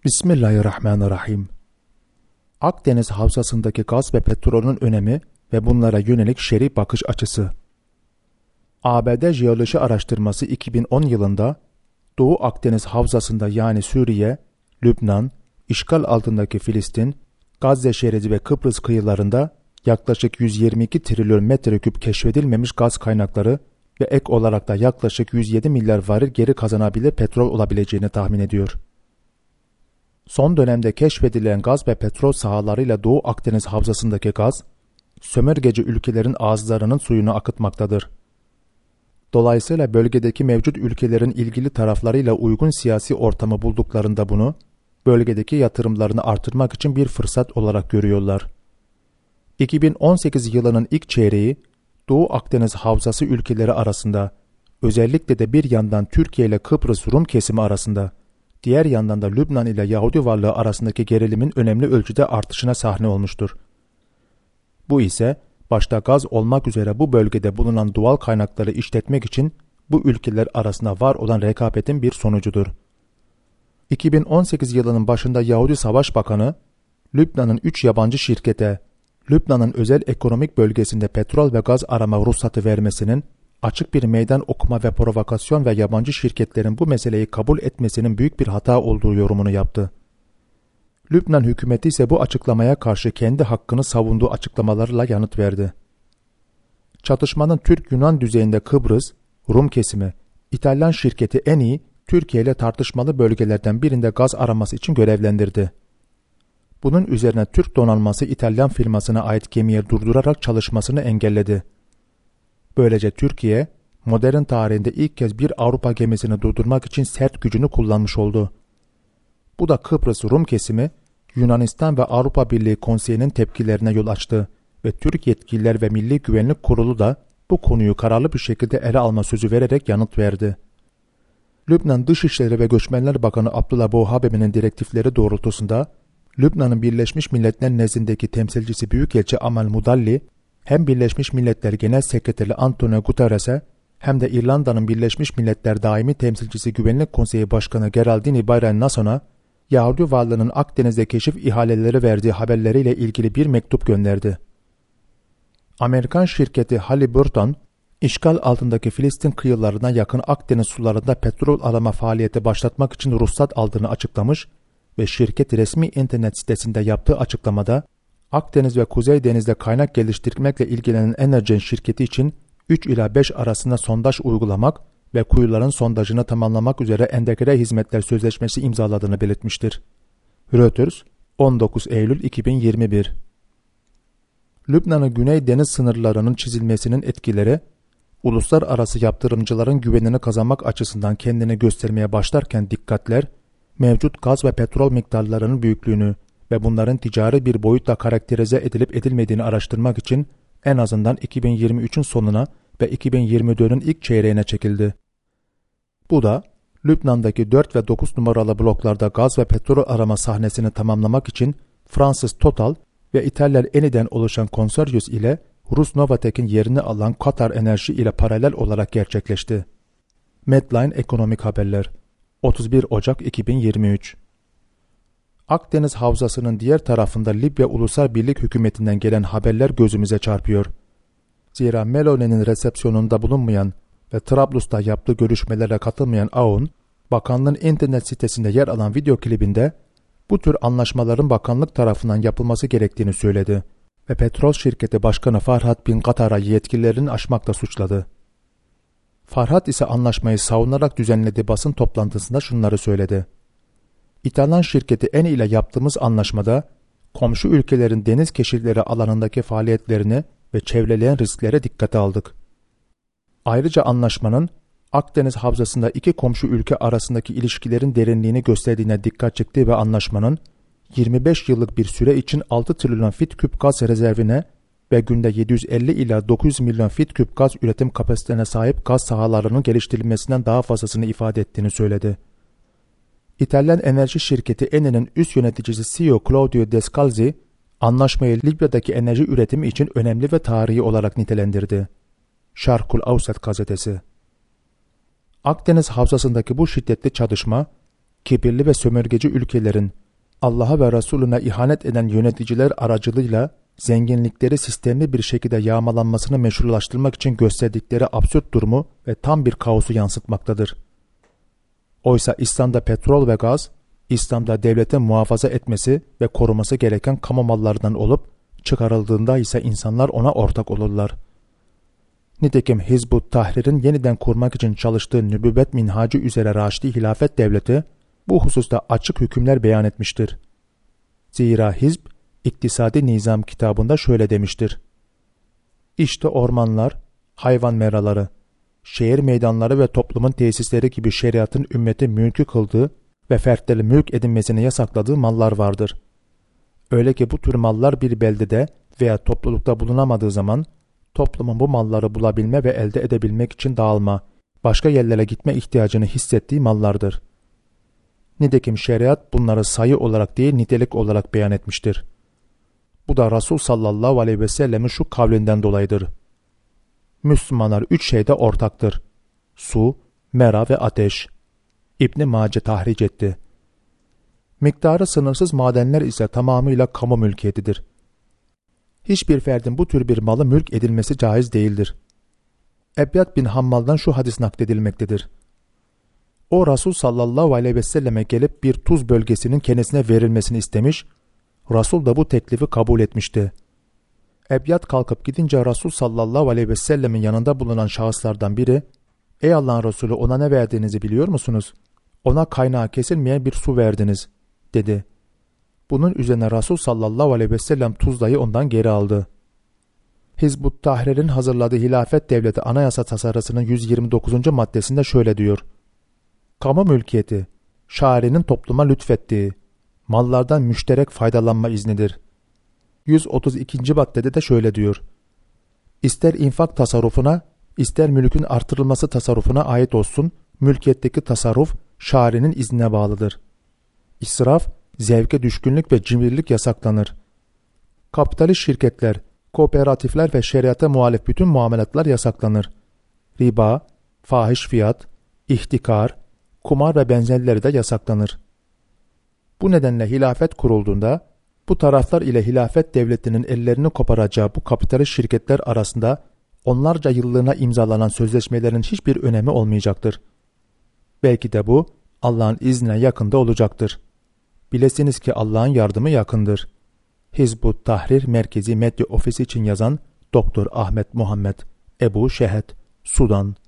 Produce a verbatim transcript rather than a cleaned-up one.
Bismillahirrahmanirrahim. Akdeniz Havzası'ndaki gaz ve petrolün önemi ve bunlara yönelik şer'i bakış açısı. A B D Jeoloji Araştırması iki bin on yılında Doğu Akdeniz Havzası'nda yani Suriye, Lübnan, işgal altındaki Filistin, Gazze şeridi ve Kıbrıs kıyılarında yaklaşık yüz yirmi iki trilyon metreküp keşfedilmemiş gaz kaynakları ve ek olarak da yaklaşık yüz yedi milyar varil geri kazanabilir petrol olabileceğini tahmin ediyor. Son dönemde keşfedilen gaz ve petrol sahalarıyla Doğu Akdeniz Havzası'ndaki gaz, sömürgeci ülkelerin ağızlarının suyunu akıtmaktadır. Dolayısıyla bölgedeki mevcut ülkelerin ilgili taraflarıyla uygun siyasi ortamı bulduklarında bunu, bölgedeki yatırımlarını artırmak için bir fırsat olarak görüyorlar. iki bin on sekiz yılının ilk çeyreği, Doğu Akdeniz Havzası ülkeleri arasında, özellikle de bir yandan Türkiye ile Kıbrıs Rum kesimi arasında, diğer yandan da Lübnan ile Yahudi varlığı arasındaki gerilimin önemli ölçüde artışına sahne olmuştur. Bu ise, başta gaz olmak üzere bu bölgede bulunan doğal kaynakları işletmek için bu ülkeler arasında var olan rekabetin bir sonucudur. iki bin on sekiz yılının başında Yahudi Savaş Bakanı, Lübnan'ın üç yabancı şirkete, Lübnan'ın özel ekonomik bölgesinde petrol ve gaz arama ruhsatı vermesinin, açık bir meydan okuma ve provokasyon ve yabancı şirketlerin bu meseleyi kabul etmesinin büyük bir hata olduğu yorumunu yaptı. Lübnan hükümeti ise bu açıklamaya karşı kendi hakkını savunduğu açıklamalarla yanıt verdi. Çatışmanın Türk-Yunan düzeyinde Kıbrıs, Rum kesimi, İtalyan şirketi Eni, Türkiye ile tartışmalı bölgelerden birinde gaz araması için görevlendirdi. Bunun üzerine Türk donanması İtalyan firmasına ait gemiyi durdurarak çalışmasını engelledi. Böylece Türkiye, modern tarihinde ilk kez bir Avrupa gemisini durdurmak için sert gücünü kullanmış oldu. Bu da Kıbrıs Rum kesimi, Yunanistan ve Avrupa Birliği Konseyi'nin tepkilerine yol açtı ve Türk yetkililer ve Milli Güvenlik Kurulu da bu konuyu kararlı bir şekilde ele alma sözü vererek yanıt verdi. Lübnan Dışişleri ve Göçmenler Bakanı Abdullah Bohabe'nin direktifleri doğrultusunda, Lübnan'ın Birleşmiş Milletler nezdindeki temsilcisi Büyükelçi Amal Mudalli, hem Birleşmiş Milletler Genel Sekreteri Antonio Guterres'e hem de İrlanda'nın Birleşmiş Milletler Daimi Temsilcisi Güvenlik Konseyi Başkanı Geraldine Bayram-Nasson'a Yahudi varlığının Akdeniz'de keşif ihaleleri verdiği haberleriyle ilgili bir mektup gönderdi. Amerikan şirketi Halliburton, işgal altındaki Filistin kıyılarına yakın Akdeniz sularında petrol arama faaliyeti başlatmak için ruhsat aldığını açıklamış ve şirket resmi internet sitesinde yaptığı açıklamada Akdeniz ve Kuzey Deniz'de kaynak geliştirmekle ilgilenen Energen şirketi için üç ila beş arasında sondaj uygulamak ve kuyuların sondajını tamamlamak üzere entegre hizmetler sözleşmesi imzaladığını belirtmiştir. Reuters, on dokuz Eylül iki bin yirmi bir. Lübnan'ın Güney Deniz sınırlarının çizilmesinin etkileri, uluslararası yaptırımcıların güvenini kazanmak açısından kendini göstermeye başlarken dikkatler, mevcut gaz ve petrol miktarlarının büyüklüğünü ve bunların ticari bir boyutla karakterize edilip edilmediğini araştırmak için en azından iki bin yirmi üçün sonuna ve iki bin yirmi dördün ilk çeyreğine çekildi. Bu da, Lübnan'daki dört ve dokuz numaralı bloklarda gaz ve petrol arama sahnesini tamamlamak için Fransız Total ve İtalyan Eni'den oluşan konsoryus ile Rus Novatek'in yerini alan Katar Enerji ile paralel olarak gerçekleşti. Medline Ekonomik Haberler, otuz bir Ocak iki bin yirmi üç. Akdeniz Havzası'nın diğer tarafında Libya Ulusal Birlik Hükümeti'nden gelen haberler gözümüze çarpıyor. Zira Meloni'nin resepsiyonunda bulunmayan ve Trablus'ta yaptığı görüşmelere katılmayan Aoun, bakanlığın internet sitesinde yer alan video klibinde bu tür anlaşmaların bakanlık tarafından yapılması gerektiğini söyledi ve petrol şirketi başkanı Farhat bin Katar'a yetkililerini aşmakla suçladı. Farhat ise anlaşmayı savunarak düzenlediği basın toplantısında şunları söyledi. İtalyan şirketi Eni ile yaptığımız anlaşmada komşu ülkelerin deniz keşifleri alanındaki faaliyetlerini ve çevreleyen risklere dikkate aldık. Ayrıca anlaşmanın Akdeniz Havzası'nda iki komşu ülke arasındaki ilişkilerin derinliğini gösterdiğine dikkat çekti ve anlaşmanın yirmi beş yıllık bir süre için altı trilyon fit küp gaz rezervine ve günde yedi yüz elli ila dokuz yüz milyon fit küp gaz üretim kapasitesine sahip gaz sahalarının geliştirilmesinden daha fazlasını ifade ettiğini söyledi. İtalyan enerji şirketi Eni'nin üst yöneticisi C E O Claudio Descalzi, anlaşmayı Libya'daki enerji üretimi için önemli ve tarihi olarak nitelendirdi. Şarkul Avsat gazetesi. Akdeniz Havzası'ndaki bu şiddetli çatışma, kibirli ve sömürgeci ülkelerin Allah'a ve Resulüne ihanet eden yöneticiler aracılığıyla zenginlikleri sistemli bir şekilde yağmalanmasını meşrulaştırmak için gösterdikleri absürt durumu ve tam bir kaosu yansıtmaktadır. Oysa İslam'da petrol ve gaz, İslam'da devletin muhafaza etmesi ve koruması gereken kamu mallarından olup, çıkarıldığında ise insanlar ona ortak olurlar. Nitekim Hizb-ut Tahrir'in yeniden kurmak için çalıştığı nübüvvet minhacı üzere Raşidi Hilafet Devleti, bu hususta açık hükümler beyan etmiştir. Zira Hizb, İktisadi Nizam kitabında şöyle demiştir. İşte ormanlar, hayvan meraları, şehir meydanları ve toplumun tesisleri gibi şeriatın ümmeti mülkü kıldığı ve fertleri mülk edinmesini yasakladığı mallar vardır. Öyle ki bu tür mallar bir beldede veya toplulukta bulunamadığı zaman, toplumun bu malları bulabilme ve elde edebilmek için dağılma, başka yerlere gitme ihtiyacını hissettiği mallardır. Nitekim şeriat bunları sayı olarak değil nitelik olarak beyan etmiştir. Bu da Resul sallallahu aleyhi ve sellemin şu kavlinden dolayıdır. Müslümanlar üç şeyde ortaktır. Su, mera ve ateş. İbn Mace tahric etti. Miktarı sınırsız madenler ise tamamıyla kamu mülkiyetidir. Hiçbir ferdin bu tür bir malı mülk edilmesi caiz değildir. Ebyad bin Hammal'dan şu hadis nakledilmektedir. O Resul sallallahu aleyhi ve selleme gelip bir tuz bölgesinin kendisine verilmesini istemiş, Resul da bu teklifi kabul etmişti. Ebyad kalkıp gidince Resul sallallahu aleyhi ve sellemin yanında bulunan şahıslardan biri, ''Ey Allah'ın Resulü, ona ne verdiğinizi biliyor musunuz? Ona kaynağı kesilmeyen bir su verdiniz.'' dedi. Bunun üzerine Resul sallallahu aleyhi ve sellem tuzlayı ondan geri aldı. Hizb-ut Tahrir'in hazırladığı Hilafet Devleti Anayasa Tasarısı'nın yüz yirmi dokuzuncu maddesinde şöyle diyor. Kamu mülkiyeti, şairinin topluma lütfettiği, mallardan müşterek faydalanma iznidir. yüz otuz ikinci maddede de şöyle diyor. İster infak tasarrufuna, ister mülkün artırılması tasarrufuna ait olsun, mülkiyetteki tasarruf şairinin iznine bağlıdır. İsraf, zevke düşkünlük ve cimrilik yasaklanır. Kapitalist şirketler, kooperatifler ve şeriata muhalif bütün muamelatlar yasaklanır. Riba, fahiş fiyat, ihtikar, kumar ve benzerleri de yasaklanır. Bu nedenle hilafet kurulduğunda, bu taraflar ile hilafet devletinin ellerini koparacağı bu kapitalist şirketler arasında onlarca yıllığına imzalanan sözleşmelerin hiçbir önemi olmayacaktır. Belki de bu Allah'ın iznine yakında olacaktır. Bilesiniz ki Allah'ın yardımı yakındır. Hizb-ut Tahrir Merkezi Medya Ofisi için yazan Doktor Ahmet Muhammed Ebu Şehed, Sudan.